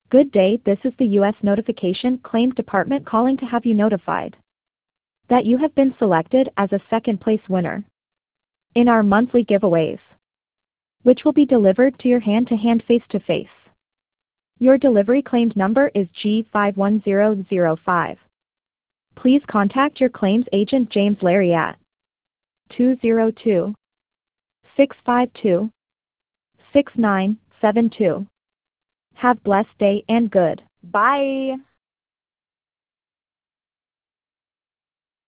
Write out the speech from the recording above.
Good day, this is the U.S. Notification Claims Department calling to have you notified that you have been selected as a second place winner in our monthly giveaways, which will be delivered to your hand-to-hand face-to-face. Your delivery claimed number is G51005. Please contact your claims agent James Larry at 202-652-6972. Have blessed day and good. Bye.